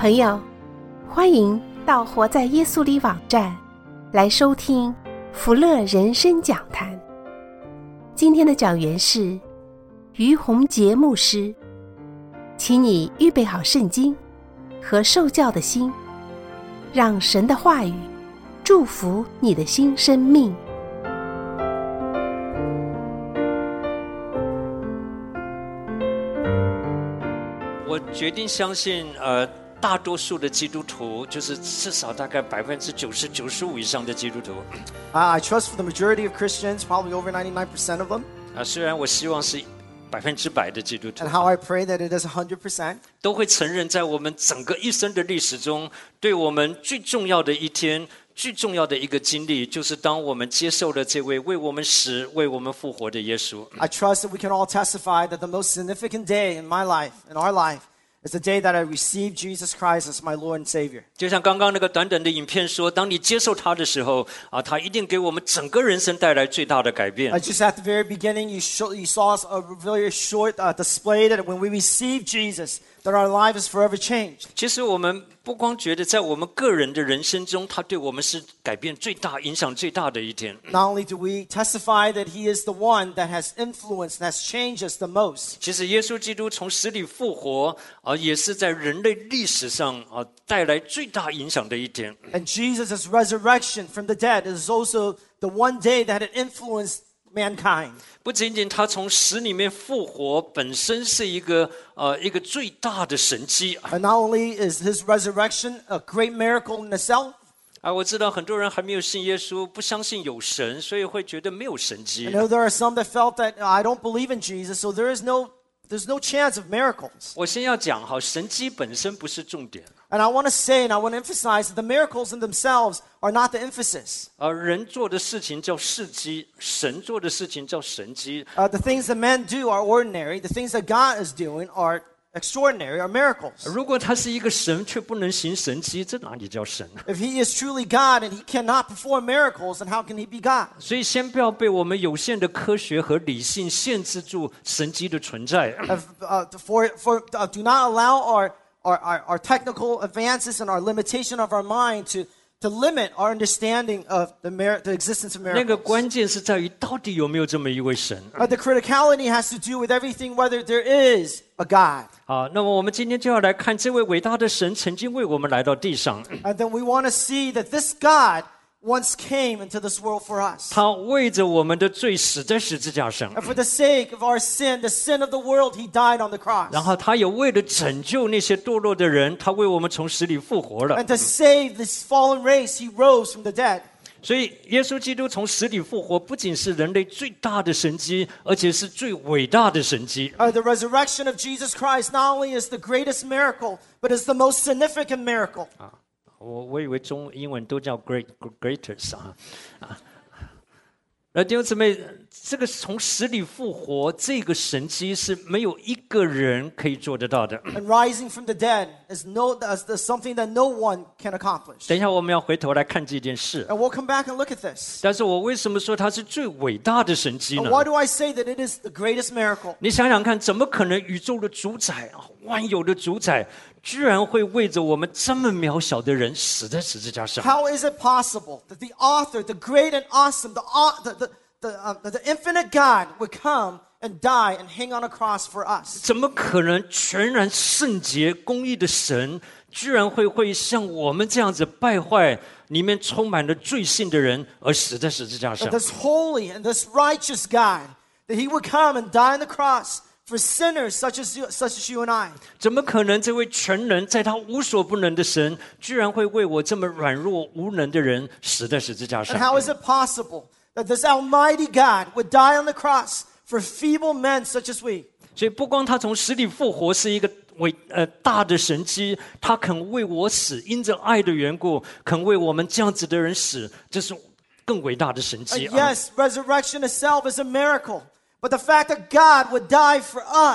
朋友，欢迎到活在耶稣里网站来收听福乐人生讲坛。今天的讲员是于洪杰牧师，请你预备好圣经和受教的心，让神的话语祝福你的新生命。 我决定相信，大多数的基督徒，就是至少大概90%、95%以上的基督徒。 I trust for the majority of Christians, probably over 99% of them. 虽然我希望是100%的基督徒 And how I pray that it is 100%. 都会承认，在我们整个一生的历史中，对我们最重要的一天、最重要的一个经历，就是当我们接受了这位为我们死、为我们复活的耶稣。 I trust that we can all testify that the most significant day in my life, in our life, is the day that I received Jesus Christ as my Lord and Savior. 就像刚刚那个短短的影片说，当你接受他的时候，他一定给我们整个人生带来最大的改变。 Just at the very beginning, you saw us a very short display that when we receive Jesus, that our life is forever changed. 其实我们不光觉得在我们个人的人生中，他对我们是改变最大、影响最大的一天。 Not only do we testify that He is the one that has influenced, that has changed us the most. 其实耶稣基督从死里复活，也是在人类历史上带来最大影响的一天。 And Jesus' resurrection from the dead is also the one day that it influenced mankind. 不仅仅他从死里面复活本身是一个最大的神迹。 And not only is his resurrection a great miracle in itself. 我知道很多人还没有信耶稣，不相信有神，所以会觉得没有神迹。 I know there are some that felt that I don't believe in Jesus, so there's no chance of miracles. 我先要讲好，神迹本身不是重点。 And I want to say and I want to emphasize that the miracles in themselves are not the emphasis. 人做的事情叫事迹，神做的事情叫神迹。 The things that men do are ordinary. The things that God is doing are extraordinary, are miracles. 如果他是一个神却不能行神迹，这哪里叫神啊？ If he is truly God and he cannot perform miracles, then how can he be God? 所以先不要被我们有限的科学和理性限制住神迹的存在。 Do not allow our technical advances and our limitation of our mind to limit our understanding of the existence of 那个 miracles. 关键是在于到底有没有这么一位神。 The criticality has to do with everything whether there is a God. 好，那么我们今天就要来看这位伟大的神曾经为我们来到地上。 And then we want to see that this God once came into this world for us. 他为着我们的罪死在十字架上， And for the sake of our sin, the sin of the world, he died on the cross. 然后他也为了拯救那些堕落的人，他为我们从死里复活了。 And to save this fallen race, he rose from the dead. 所以耶稣基督从死里复活，不仅是人类最大的神迹，而且是最伟大的神迹。 The resurrection of Jesus Christ not only is the greatest miracle, but is the most significant miracle. 我以为英文都叫 greatest 弟兄姊妹，这个从死里复活这个神迹是没有一个人可以做得到的。 And rising from the dead is something that no one can accomplish. 等一下我们要回头来看这件事。 And we'll come back and look at this. 但是我为什么说它是最伟大的神迹呢？ Why do I say that it is the greatest miracle? 你想想看，怎么可能宇宙的主宰、万有的主宰，居然会为着我们这么渺小的人死在十字架上？ How is it possible that the author, the great and awesome, the infinite God would come and die and hang on a cross for us? 怎么可能全然圣洁公义的神，居然会像我们这样子败坏、里面充满了罪性的人而死在十字架上？ This holy and this righteous God, that he would come and die on the cross for sinners such as you and I. 怎么可能这位全能在他无所不能的神，居然会为我这么软弱无能的人死在十字架 And 上？ how is it possible that this almighty God would die on the cross for feeble men such as we? 所以不光他从死里复活是一个大的神迹，他肯为我死，因着爱的缘故，肯为我们这样子的人死，这是更伟大的神迹。 Yes, resurrection itself is a miracle. But the fact that God would die for us,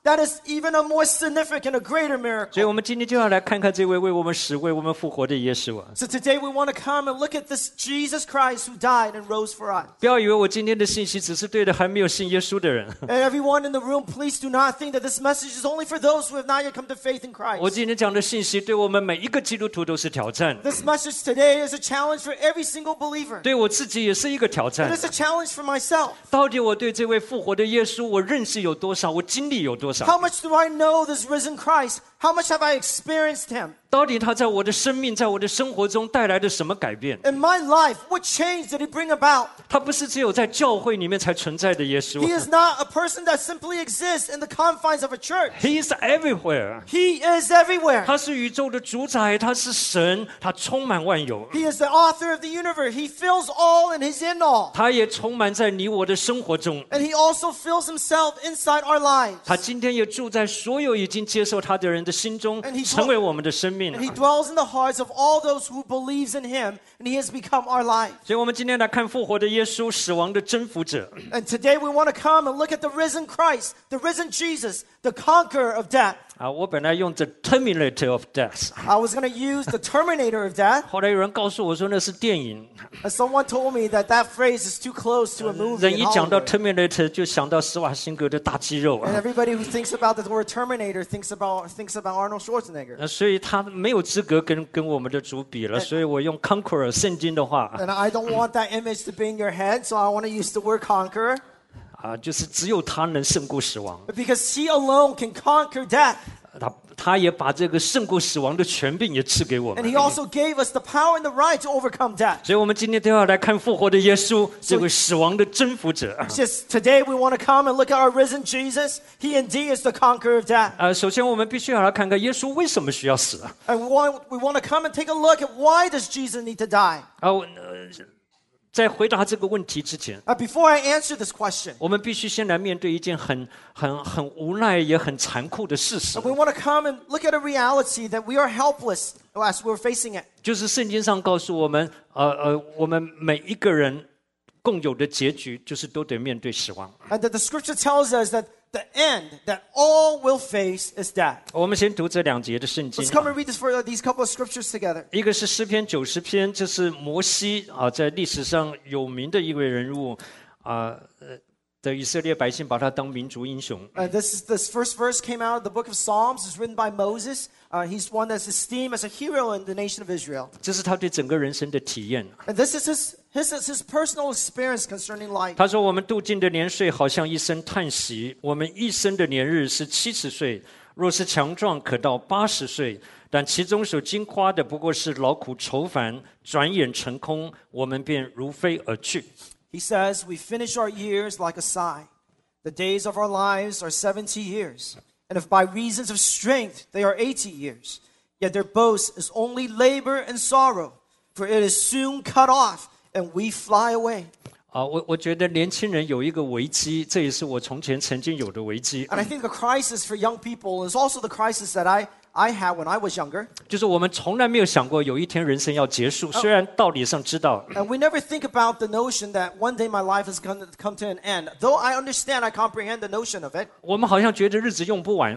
that is even a more significant, a greater 所以 miracle. 我们今天就要来看看这位为我们死、为我们复活的耶稣啊！ So today we want to come and look at this Jesus Christ who died and rose for us. 不要以为我今天的信息只是对的还没有信耶稣的人。 And everyone in the room, please do not think that this message is only for those who have not yet come to faith in 我 Christ. 今天讲的信息对我们每一个基督徒都是挑战， This message today is a challenge for every single believer. 对我自己也是一个挑 It 战。 is a challenge for myself. 到底我对这位复活的耶稣，我认识有多少？我经历有多 How 少？ much do I know this risen Christ? How much have I experienced him? 到底他在我的生命、在我的生活中带来的什么改变？ In my life, what change did he bring about? 他不是只有在教会里面才存在的耶稣 He is not a person that simply exists in the confines of a church. ，He is everywhere。 He is everywhere. 他是宇宙的主宰，他是神，他充满万有， He is the author of the universe. He fills all and he's in all. 他也充满在你我的生活中。 And he also fills himself inside our lives. 他今天也住在所有已经接受他的人的心中 And he， 成为我们的生命 And。he dwells in the hearts of all those who believes in him, and he has become our life. 所以，我们今天来看复活的耶稣，死亡的征服者。 And today we want to come and look at the risen Christ, the risen Jesus, the conqueror of death. 我本来用 The Terminator of Death， I was going to use the Terminator of death, 后来有人告诉我说那是电影。 and someone told me that that phrase is too close to a movie 人 in 一讲到 Hollywood. Terminator 就想到施瓦辛格的大肌肉 And everybody who thinks about the word Terminator thinks about Arnold Schwarzenegger. 所以他没有资格跟我们的主比了。所以我用 Conqueror 圣经的话 And I don't want that image to be in your head, so I want to use the word conqueror, 就是只有他能胜过死亡。 because he alone can conquer death. 他也把这个胜过死亡的权柄也赐给我 And 们 he。also gave us the power and the right to overcome death. 所以我们今天都要来看复活的耶稣，这位死亡的征服者。 Just today we want to come and look at our risen Jesus. He indeed is the conqueror of death. 首先我们必须要来看看耶稣为什么需要死 And we want to come and take a look at why does Jesus need to die? 在回答这个问题之前， Before I answer this question, 我们必须先来面对一件很无奈也很残酷的事实， we want to come and look at a reality that we are helpless as we're facing it. 就是圣经上告诉我们，我们每一个人共有的结局就是都得面对死亡。 And that the scripture tells us that the end that all will face is death. 我们先读这2节的圣经 Let's。come and read these couple of scriptures together. 一个是诗篇90篇，这是摩西在历史上有名的一位人物的以色列百姓把他当民族英雄。 This first verse came out of the book of Psalms. It's written by Moses. He's one that's esteemed as a hero in the nation of Israel. 这是他对整个人生的体验。 And this is his personal experience concerning life. 他说：“我们度尽的年岁，好像一声叹息；我们一生的年日是70岁。若是强壮，可到80岁。但其中所经夸的，不过是劳苦愁烦，转眼成空，我们便如飞而去。” He says, "We finish our years like a sigh. The days of our lives are 70 years. And if by reasons of strength they are 80 years, yet their boast is only labor and sorrow, for it is soon cut off, and we fly away." 我觉得年轻人有一个危机，这也是我从前曾经有的危机， And I think the crisis for young people is also the crisis that I had when I was younger. 就是我们从来没有想过有一天人生要结束，虽然道理上知道， And we never think about the notion that one day my life is going to come to an end. Though I understand, I comprehend the notion of it. 我们好像觉得日子用不完，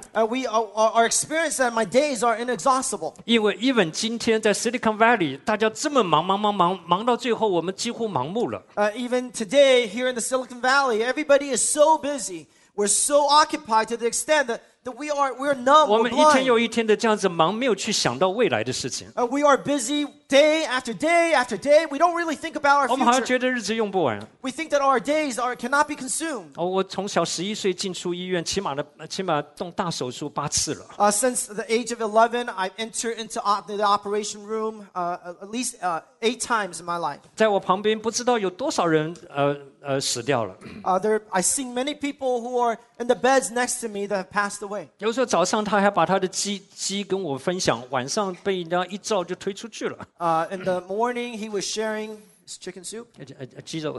Our experience that my days are inexhaustible. 因为 even 今天在 Silicon Valley， 大家这么忙到最后，我们几乎盲目了。 Even today, here in the Silicon Valley, everybody is so busy. We're so occupied to the extent that we're numb, 我 we're 们一天 blind. 又一天的这样子忙，没有去想到未来的事情。 We are busy day after day after day. We don't really think about 我 our 们好像 future. 觉得日子用不完。 We think that our days cannot be consumed. 我从小11岁进出医院，起码动大手术8次了。 Since the age of 11, I've entered into the operation room at least 8 times in my life. 在我旁边，不知道有多少人死掉了。 I see many people who are in the beds next to me that have passed away. 有时候早上他还把他的鸡跟我分享，晚上被人家一照就推出去了。 In the morning, he was sharing his chicken soup, 鸡肉。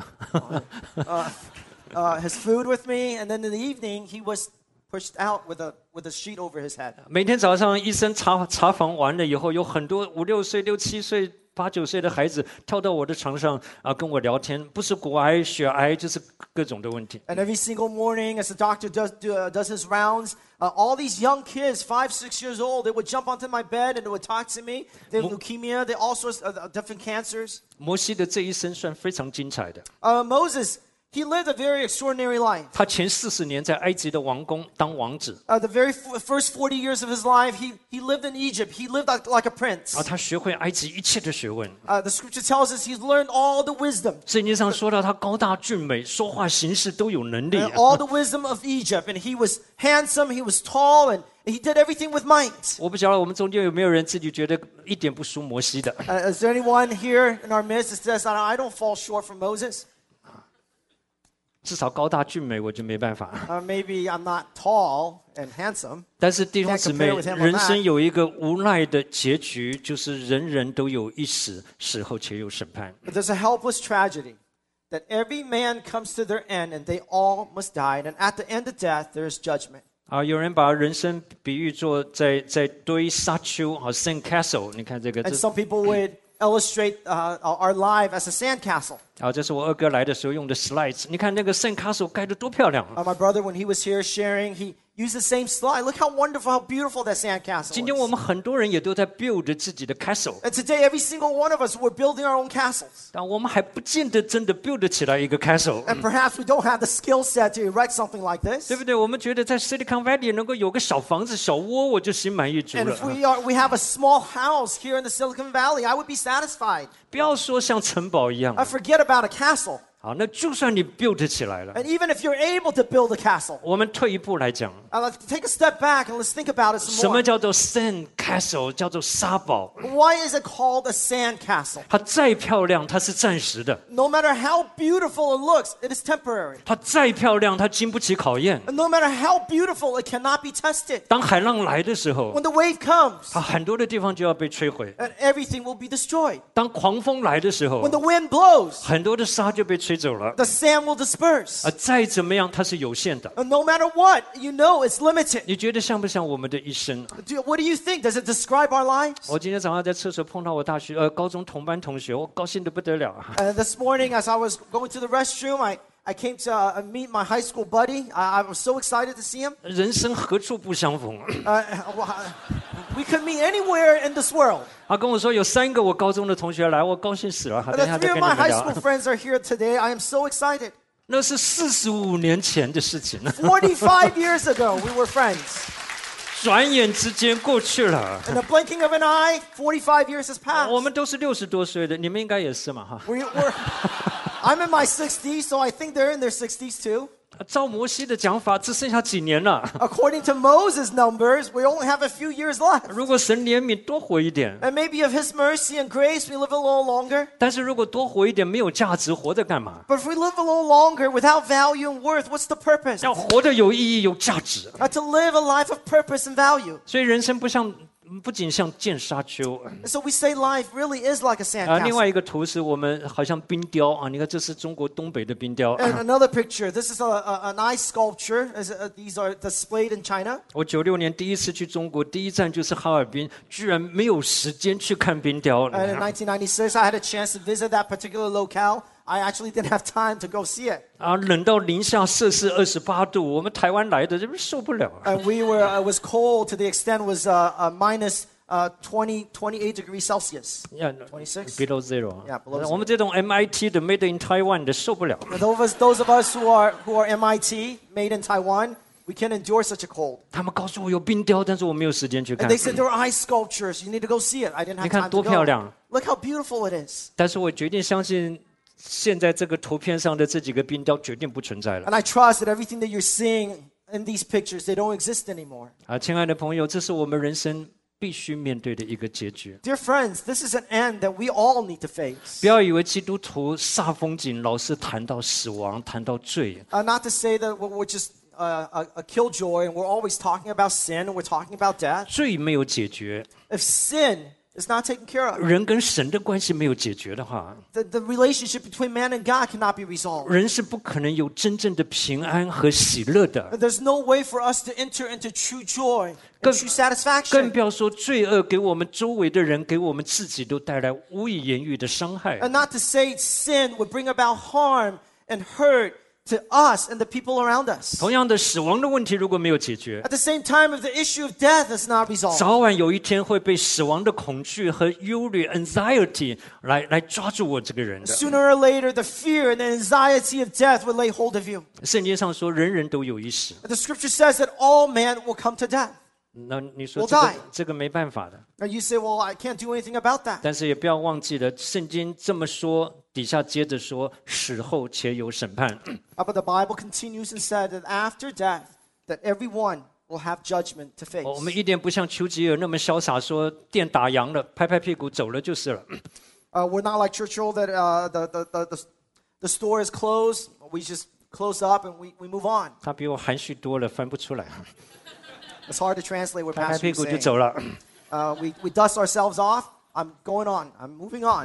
his food with me, and then in the evening, he was pushed out with a sheet over his head. 每天早上医生查房完了以后，有很多5、6岁、6、7岁 8、9岁的孩子跳到我的床上跟我聊天，不是骨癌、血癌，就是各种的问题。 And every single morning, as the doctor does his rounds, all these young kids, 5, 6 years old, they would jump onto my bed and they would talk to me. They have leukemia, they all sorts of different cancers. 摩西的这一生算非常精彩的， Moses, he lived a very extraordinary life. 他前40年在埃及的王宫当王子， The very first 40 years of his life, he lived in Egypt. He lived like a prince. 他学会埃及一切的学问。 The scripture tells us he's learned all the wisdom, 圣经上说到他高大俊美，说话行事都有能力。 all the wisdom of Egypt. And he was handsome, he was tall, and he did everything with might. 我不晓得我们中间有没有人自己觉得一点不输摩西的？ Is there anyone here in our midst that says, I don't fall short from Moses? 至少高大俊美我就没办法。 Maybe I'm not tall and handsome. 但是弟兄姊妹 Can't compare with him on，that 人生有一个无奈的结局，就是人人都有一死，死后且有审判。 But there's a helpless tragedy that every man comes to their end and they all must die. And at the end of death, there is judgment. 有人把人生比喻作在堆沙丘，sand castle。你看这个， And some people would illustrate our life as a sandcastle. 这是我二哥来的时候用的 slides。你看那个 sand castle 盖得多漂亮啊！ My brother, when he was here sharing, he used the same slide. Look how wonderful, how beautiful that sandcastle 今天我 is. 们很多人也都在 build 自己的 castle， And today, every single one of us, we're building our own castles. 但我们还不见得真的 build 起来一个 castle， And perhaps we don't have the skill set to erect something like this. 对不对？我们觉得在 Silicon Valley 能够有个小房子、小窝，我就心满意足 And 了 if。we have a small house here in the Silicon Valley, I would be satisfied. 不要说像城堡一样 I，forget about a castle. 好，那就算你 build 起来了， And even if you're able to build a castle, 我们退一步来讲， let's take a step back and let's think about it 什 some 么 more. 叫做 sand castle？ 叫做沙堡。 Why is it called a sand castle? 它再漂亮，它是暂时的； No matter how beautiful it looks, it is temporary. 它再漂亮，它经不起考验。 And no matter how beautiful, it cannot be tested. 当海浪来的时候 When，the wave comes, 它很多的地方就要被摧毁； and everything will be destroyed. 当狂风来的时候 When，the wind blows, 很多的沙就被吹走了。 the sand will disperse. 再怎么样，它是有限的。 And no matter what, you know it's limited. 你觉得像不像我们的一生？ What do you think? Does it describe our lives? 我今天早上在厕所碰到我高中同班同学，我高兴得不得了啊！ This morning, as I was going to the restroom, I came to meet my high school buddy. I was so excited to see him. 人生何处不相逢？ We could meet anywhere in this world. 他跟我说有3个我高中的同学来，我高兴死了。好，等一 The 下再 three 跟 of 你 my 们 high 聊 school。friends are here today. I am so excited. 那是45年前的事情了， 45 years ago, we were friends. 转眼之间过去了。 In the blinking of an eye, 45 years has 我 passed. 们都是60多岁的，你们应该也是嘛哈。 I'm in my 60s, so I think they're in their 60s too. 照摩西的讲法，只剩下几年了。 According to Moses' numbers, we only have a few years left. 如果神怜悯，多活一点； And maybe of His mercy and grace, we live a little longer. 但是如果多活一点没有价值，活着干嘛？ But if we live a little longer without value and worth, what's the purpose? 要活得有意义、有价值。 To live a life of purpose and value. 所以人生不仅像建沙丘 And so we say life really is like a 另外 sandcastle. 一个图是我们好像冰雕啊，你看这是中国东北的冰雕。 And another picture, this is an ice sculpture. These are displayed in China. 我96年第一次去中国，第一站就是哈尔滨，居然没有时间去看冰雕。 And in 1996, I had a chance to visit that particular locale. I actually didn't have time to go see it. 冷到零下摄氏28度，我们台湾来的这不受不了。 And it was cold to the extent it was minus 28 degrees Celsius. 26? Below zero. Yeah, below zero. 我们这种 MIT 的 Made in Taiwan 的受不了。 And those of us who are MIT, made in Taiwan, we can endure such a cold. 他们告诉我有冰雕，但是我没有时间去 And 看。 they said there are ice sculptures. You need to go see it. I didn't have 你看 time 多 to 漂 go. 亮！ Look how beautiful it is. 但是我决定相信，现在这个图片上的这几个冰雕决定不存在了。 And I trust that everything that you're seeing in these pictures, they don't exist anymore. 亲爱的朋友，这是我们人生必须面对的一个结局。 Dear friends, this is an end that we all need to face. 不要以为基督徒煞风景老是谈到死亡，谈到罪。 Not to say that we're just a killjoy and we're always talking about sin and we're talking about death. 罪没有解决， If sin is not taken care of, 人跟神的关系没有解决的话， the relationship between man and God cannot be resolved. 人是不可能有真正的平安和喜乐的。 And there's no way for us to enter into true joy and true 更 satisfaction. 不要说罪恶给我们周围的人，给我们自己都带来无以言喻的伤害。 And not to say sin would bring about harm and hurt to us and the people around us. 同样的，死亡的问题如果没有解决， At the same time, if the issue of death is not resolved, 早晚有一天会被死亡的恐惧和忧虑 （anxiety） 来抓住我这个人的。 sooner or later, the fear and the anxiety of death will lay hold of you. 圣经上说，人人都有一死。 The scripture says that all men will come to death. 那你说 Will 这个 die. 这个没办法的， Now you say, well, I can't do anything about that. 但是也不要忘记了，圣经这么说，底下接着说，死后且有审判。 But the Bible continues and said that after death, that everyone will have judgment to face. 我们一点不像丘吉尔那么潇洒，说店打烊了，拍拍屁股走了就是了。 We're not like Churchill that the store is closed. We just close up and we move on. 他比我含蓄多了，翻不出来， It's hard to translate what 拍拍 Pastor 屁 is 股就 saying. 走了。 We dust ourselves off. I'm going on. I'm moving on.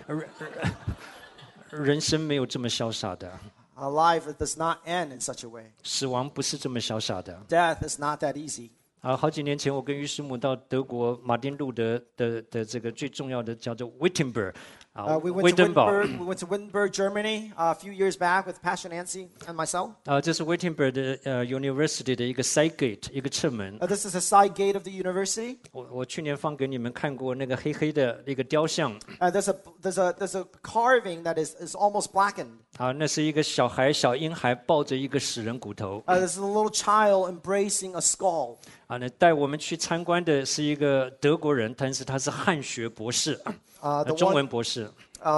人生没有这么潇洒的， A life that does not end in such a way. 死亡不是这么潇洒的。 Death is not that easy. 好几年前，我跟于师母到德国马丁路德的这个最重要的叫做 Wittenberg 啊， We 威 went to 登堡 Wittenberg. We went to Wittenberg, Germany, a few years back with Pastor Nancy and myself. 这是 Wittenberg 的University 的一个 side gate 一个侧门。 This is a side gate of the university. 我去年放给你们看过那个黑黑的一个雕像， There's a carving that is almost blackened. 那是一个小婴孩抱着一个死人骨头。 There's a little child embracing a skull. 那带我们去参观的是一个德国人，但是他是汉学博士，中文博士。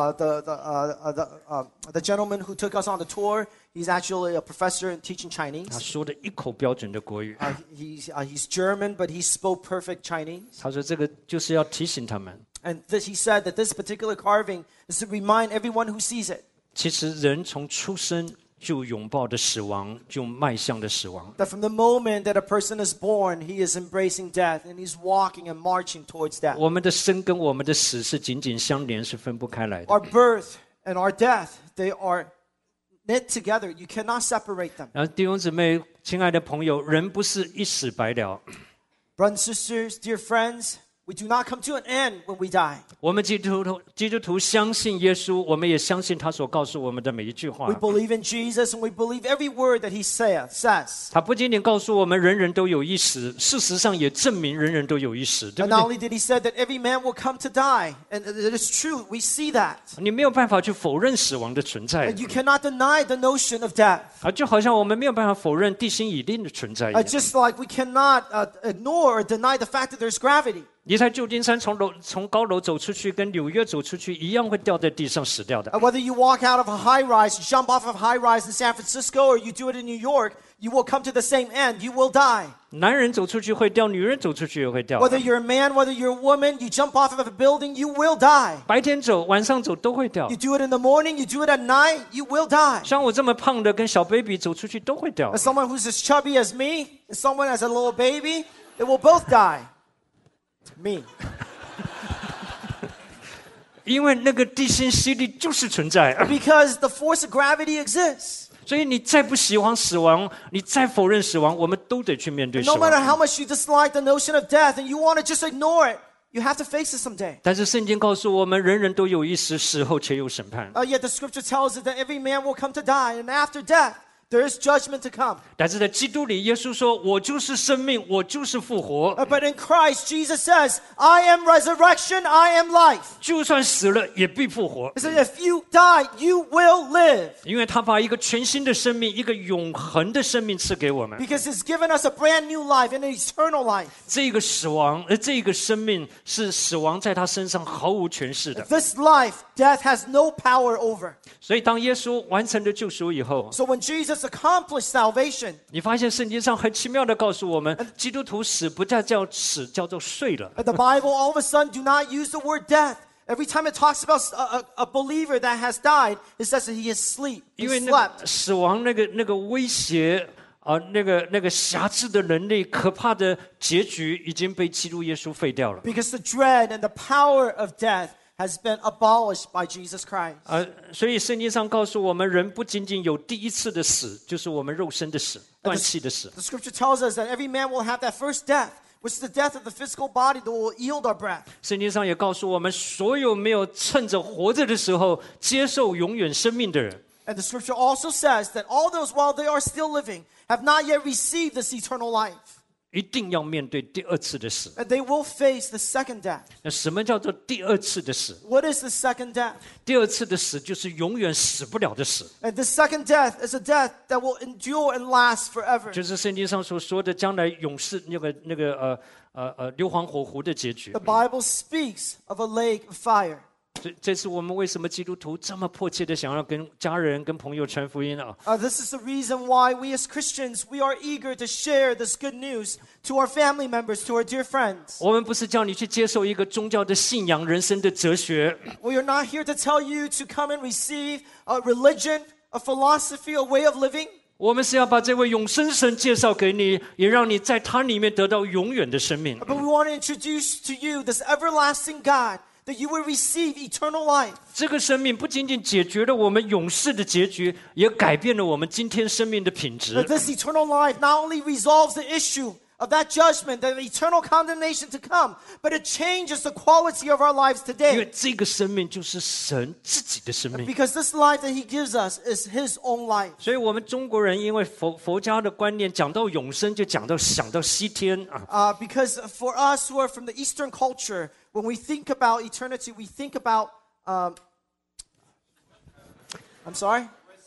The gentleman who took us on the tour, he's actually a professor in teaching 他 Chinese. 说的一口标准的国语。 He's German, but he spoke perfect Chinese. 他说这个就是要提醒他们， And he said that this particular carving is to remind everyone who sees it 其实人从出生就拥抱的死亡，就迈向了死亡。 that from the moment that a person is born, he is embracing death and he's walking and marching towards death. 我们的生跟我们的死是紧紧相连，是分不开来的。 Our birth and our death, they are knit together. You cannot separate them. 然后弟兄姊妹，亲爱的朋友，人不是一死百了。 Brothers and sisters, dear friends, we do not come to an end when we die. 我们基督徒相信耶稣，我们也相信他所告诉我们的每一句话 We。believe in Jesus and we believe every word that he says. 他不仅仅告诉我们人人都有一死，事实上也证明人人都有一死，对 And 不 not 对？ only did he say that every man will come to die, and it is true, we see that. 你没有办法去否认死亡的存在 And you cannot deny the notion of death. 就好像我们没有办法否认地心引力的存在一样。 Just like we cannot ignore or deny the fact that there's gravity. 你在旧金山从高楼走出去，跟纽约走出去一样，会掉在地上死掉的。 Whether you walk out of a high rise, you jump off of a high rise in San Francisco, or you do it in New York, you will come to the same end. You will die. 男人走出去会掉，女人走出去也会掉。 Whether you're a man, whether you're a woman, you jump off of a building, you will die. 白天走，晚上走都会掉 You。do it in the morning, you do it at night, you will die. 像我这么胖的，跟小 baby 走出去都会掉 As。someone who's as chubby as me, and someone as a little baby, they will both die. Me. 因为那个地心吸力就是存在， Because the force of gravity exists. 所以你再不喜欢死亡，你再否认死亡，我们都得去面对死 No matter 亡。 how much you dislike the notion of death and you want to just ignore it, you have to face it someday. 但是圣经告诉我们，人人都有一死，死后且有审判。 Yet the scripture tells us that every man will come to die, and after death, there is judgment to come. 但是在基督里，耶稣说：“我就是生命，我就是复活。 But in Christ, Jesus says, I am resurrection, I am life. 就算死了，也必复活。 He said, if you die, you will live. 因为他把一个全新的生命，一个永恒的生命赐给我们。 Because he's given us a brand new life, an eternal life. 这个这个生命是死亡在他身上毫无权势的。 This life, death has no power over. 所以，当耶稣完成了救赎以后， So when Jesus accomplished salvation, 你发现圣经上很奇妙的告诉我们，基督徒死不再叫死，叫做睡了。 the Bible all of a sudden do not use the word death. Every time it talks about a believer that has died, it says that he is asleep. He 因为那 slept. 个死亡那个威胁那个辖制的能力、可怕的结局已经被基督耶稣废掉了。 Because the dread and the power of death has been abolished by Jesus Christ. 所以圣经上告诉我们，人不仅仅有第一次的死，就是我们肉身的死，断气的死。 The scripture tells us that every man will have that first death, which is the death of the physical body that will yield our breath. 圣经上也告诉我们，所有没有趁着活着的时候接受永远生命的人。 And the scripture also says that all those while they are still living have not yet received this eternal life. 一定要面对第二次的死。 And they will face the second death. 那什么叫做第二次的死？ What is the second death? 第二次的死就是永远死不了的死， And the second death is a death that will endure and last forever. 就是圣经上所说的将来永世硫磺火湖的结局 The。Bible speaks of a lake of fire. 这是我们为什么基督徒这么迫切的想要跟家人、跟朋友传福音啊？ This is the reason why we as Christians, we are eager to share this good news to our family members, to our dear friends. 我们不是叫你去接受一个宗教的信仰、人生的哲学， We are not here to tell you to come and receive a religion, a philosophy, a way of living. 我们是要把这位永生神介绍给你，也让你在他里面得到永远的生命。 But we want to introduce to you this everlasting God, that you will receive eternal life. 这个生命不仅仅解决了我们永世的结局，也改变了我们今天生命的品质 That。this eternal life not only resolves the issue of that judgment, that eternal condemnation to come, but it changes the quality of our lives 因为 today. 这个生命就是神自己的生命。 Because this life that He gives us is His own life. 所以我们中国人因为佛家的观念，讲到永生就想到西天啊。 Because for us who are from the Eastern culture, when we think about eternity, we think about, I'm sorry?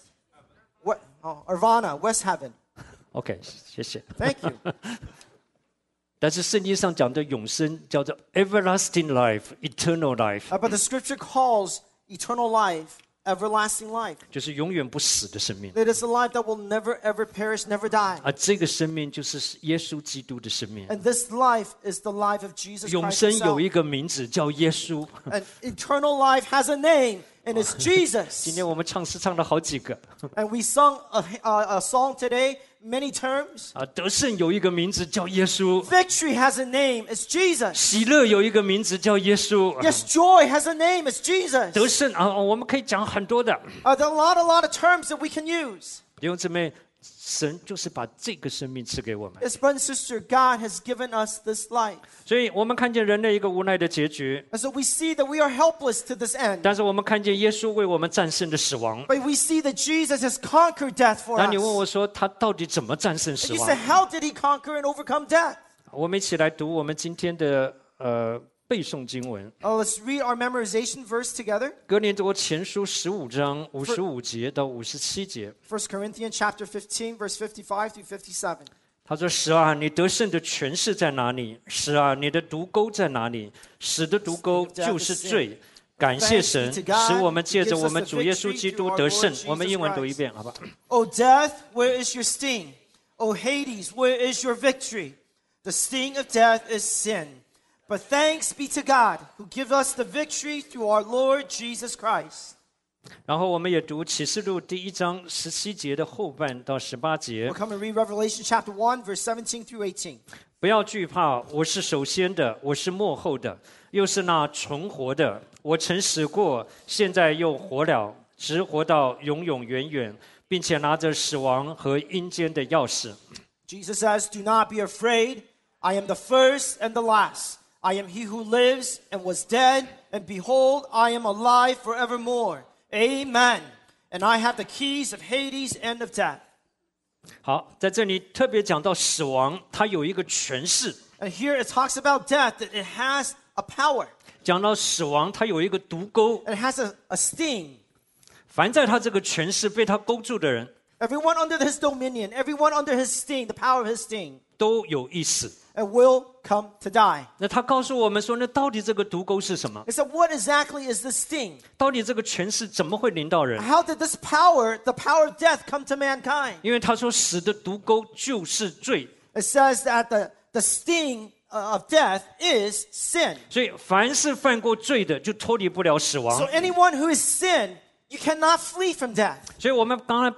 What? Oh, Nirvana, West Heaven. OK， 谢谢。 Thank you. 但是圣经上讲的永生叫做 everlasting life、eternal life， But the scripture calls eternal life everlasting life. 就是永远不死的生命。 It is a life that will never ever perish, never die. 而这个生命就是耶稣基督的生命。 And this life is the life of Jesus 永 Christ 生有 himself. 一个名字叫耶稣。 And eternal life has a name, and it's 今 Jesus. 天我们唱诗唱了好几个 And we sung a song today, many terms. 得胜有一个名字叫耶稣， Victory has a name, it's Jesus. 喜乐有一个名字叫耶稣。 Yes, joy has a name, it's 得 Jesus. 胜我们可以讲很多的。 There are a lot of terms that we can use. 弟兄姊妹，神就是把这个生命赐给我们， Yes, brother and sister, God has given us this life. 所以我们看见人类一个无奈的结局， And so we see that we are helpless to this end. 但是我们看见耶稣为我们战胜了死亡。 But we see that Jesus has conquered death for 那 us. 你问我说，他到底怎么战胜死 And you 亡 say,？how did He conquer and overcome death? 我们一起来读我们今天的背诵经文， Let's read our memorization verse together. 哥林多前书15章55节到57节。 1 Corinthians chapter 15, verse 55 through 57. 他说：“死啊，你得胜的权势在哪里？死啊，你的毒钩在哪里？死的毒钩就是罪。感谢神，使我们借着我们主耶稣基督得胜。”我们英文读一遍，好吧？ O death, where is your sting? O Hades, where is your victory? The sting of death is sin. But thanks be to God, who gives us the victory through our Lord Jesus Christ. 然后我们也读启示录第1章17节的后半到18节 We'll。come and read Revelation chapter 1, verse 17 through 18. 不要惧怕，我是首先的，我是末后的，又是那存活的。我曾死过，现在又活了，直活到永永远远，并且拿着死亡和阴间的钥匙。 Jesus says, do not be afraid. I am the first and the last. I am he who lives and was dead, and behold, I am alive forevermore. Amen. And I have the keys of Hades and of death. 好，在这里特别讲到死亡，它有一个权势； And here it talks about death, that it has a power. 讲到死亡，它有一个毒钩。 It has a sting. 凡在他这个权势被他勾住的人， Everyone under his dominion, everyone under his sting, the power of his sting, 都有一死。 and will come to die. 那他告诉我们说，那到底这个毒钩是什么？ He said, what exactly is this sting? 到底这个权势怎么会临到人？ How did this power, the power of death, come to mankind? 因为他说死的毒钩就是罪， It says that the sting of death is sin. 所以凡是犯过罪的，就脱离不了死亡 So。anyone who is sin, you cannot flee from death. 所以我们刚才把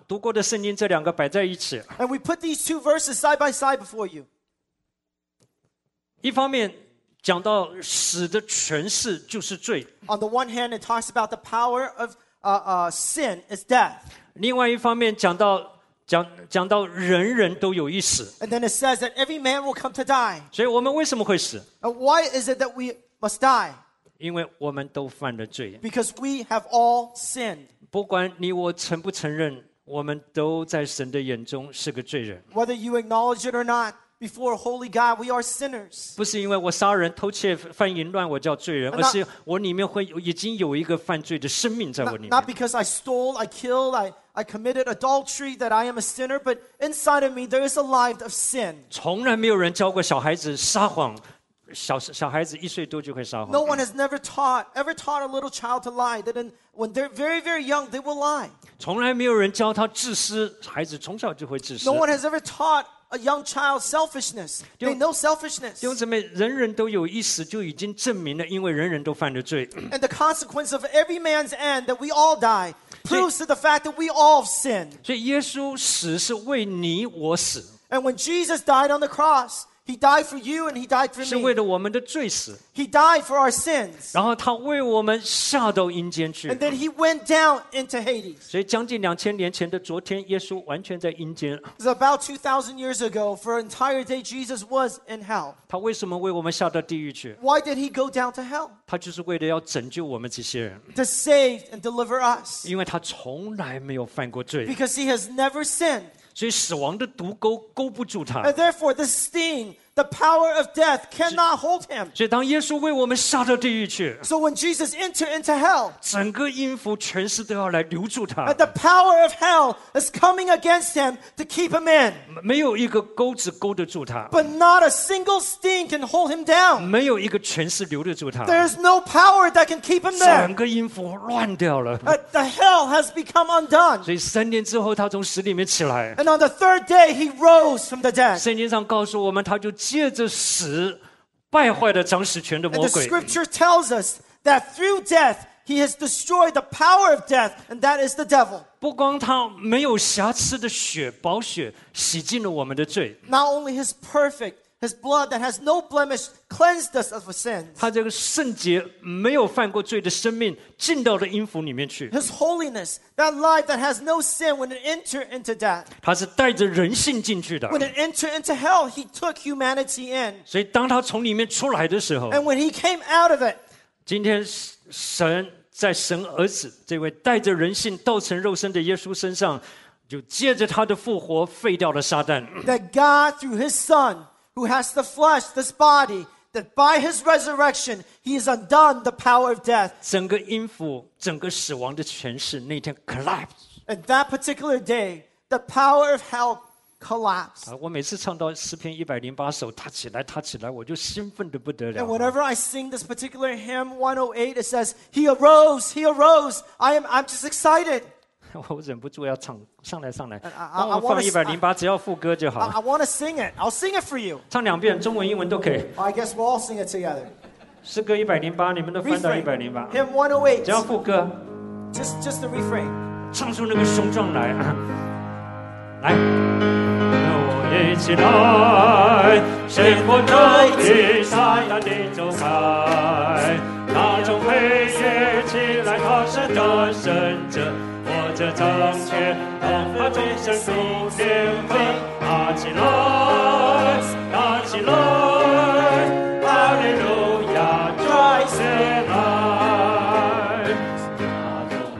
读过的圣经这两个摆在一起， And we put these two verses side by side before you. 一方面讲到死的权势就是罪， On the one hand, it talks about the power of sin is death. 另外一方面讲到人人都有一死， And then it says that every man will come to die. 所以我们为什么会死？ Why is it that we must die? 因为我们都犯了罪， Because we have all sinned. 不管你我承不承认，我们都在神的眼中是个罪人。 Whether you acknowledge it or not, before a holy God, we are sinners. 不是因为我杀人、偷窃、犯淫乱，我叫罪人，而是我里面已经有一个犯罪的生命在我里面。 Not because I stole, I killed, I committed adultery that I am a sinner, but inside of me there is a life of sin. 从来没有人教过小孩子撒谎，小孩子1岁多就会撒谎。 No one has ever taught a little child to lie. That when they're very, very young, they will lie. 从来没有人教他自私，孩子从小就会自私。 No one has ever taught a young child selfishness. They know selfishness. 弟兄姊妹，人人都有一死，就已经证明了，因为人人都犯了罪。 And the consequence of every man's end that we all die proves to the fact that we all sinned. 所以耶稣死是为你我死， And when Jesus died on the cross, He died for you and He died for 是为 me. 了我们的罪死。 He died for our sins. 然后他为我们下到阴间去 And。then He went down into Hades. 所以将近2000年前的昨天，耶稣完全在阴间。 It was about 2,000 years ago. For an entire day, Jesus was in hell. 他为什么为我们下到地狱去？ Why did He go down to hell? 他就是为了要拯救我们这些人， To save and deliver us. 因为他从来没有犯过罪， Because He has never sinned. 所以死亡的毒钩不住他。 And therefore, the sting, the power of death cannot hold Him. 所以当耶稣为我们下到地狱去， So when Jesus entered into hell, 整个阴府权势都要来留住他 the，power of hell is coming against Him to keep Him in. 没有一个钩子勾得住他， But not a single sting can hold Him down. 没有一个权势留得住他， There is no power that can keep Him 整 there. 个阴府乱掉了。 The hell has become undone. 所以3年之后，他从死里面起来。 And on the third day, He rose from the dead. 圣经上告诉我们，他就借着死败坏了掌死权的 And 魔 the 鬼。 scripture tells us that through death, He has destroyed the power of death, and that is the devil. 不光他没有瑕疵的血，宝血洗净了我们的罪， Not only His perfect, His blood that has no blemish cleansed us of our sins. 他这个圣洁没有犯过罪的生命进到了阴府里面去， His holiness, that life that has no sin, when it entered into death. 他是带着人性进去的。 When it entered into hell, He took humanity in. 所以当他从里面出来的时候， And when He came out of it, 今天神在神儿子这位带着人性道成肉身的耶稣身上，就借着他的复活废掉了撒旦。 that God, through His Son, who has the flesh, this body, that by His resurrection, He has undone the power of death. 整个阴府、整个死亡的权势那天 collapse。 And that particular day, the power of hell collapsed. 我每次唱到诗篇108首，他起来，我就兴奋得不得 And 了。 whenever I sing this particular hymn 108, it says, He arose, He arose. I'm just excited. 我忍不住要唱，上来， I 帮我放 wanna- 108，只要副歌就 I 好。 want to sing it. I'll sing it for you. 唱2遍，中文、英文都可以。 I guess we'll all sing it together. 诗歌108，你们都翻到 Refrain. 108， Hymn 108. 只要副歌， Just the refrain. 唱出那个雄壮来。来，跟我一起来，生活中的撒旦的走开，那种黑夜起来，他是得胜者，我这掌权，让他众生都联合，打起来，打起来，哈利路亚，再起来，那种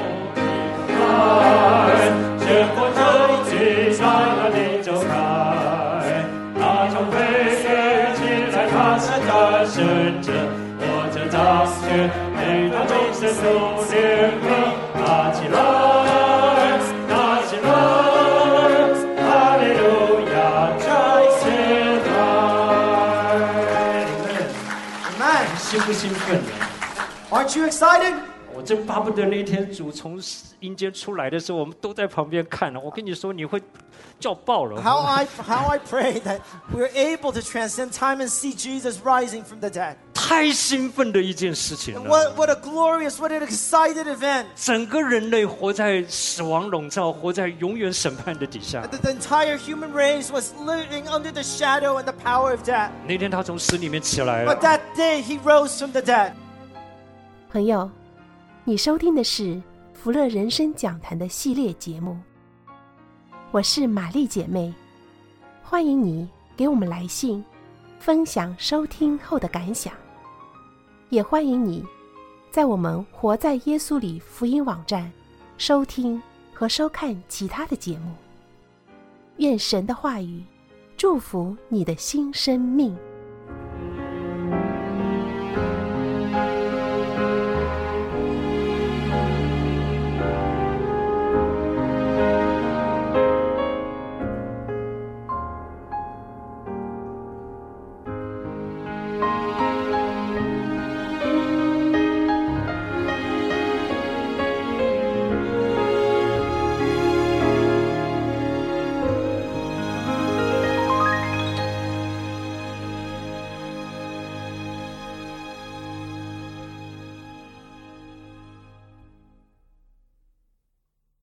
生活中的撒旦的走开，那种黑夜起来，他是得胜者，我这掌权，让他众生都联合，打起来，打起来，哈利路亚，再起来。 Amen. 兴不兴奋？ Aren't you excited? 我真巴不得那天主从阴间出来的时候，我们都在旁边看了。我跟你说，你会叫爆了。 How I pray that we're able to transcend time and see Jesus rising from the dead. 太兴奋的一件事情 And 了。 what a glorious, what an excited event. 整个人类活在死亡笼罩，活在永远审判的底下。 The entire human race was living under the shadow and the power of death. 那天他从死里面起来 But 了。 that day he rose from the dead. 朋友，你收听的是福乐人生讲坛的系列节目，我是玛丽姐妹，欢迎你给我们来信，分享收听后的感想，也欢迎你在我们活在耶稣里福音网站收听和收看其他的节目。愿神的话语祝福你的新生命。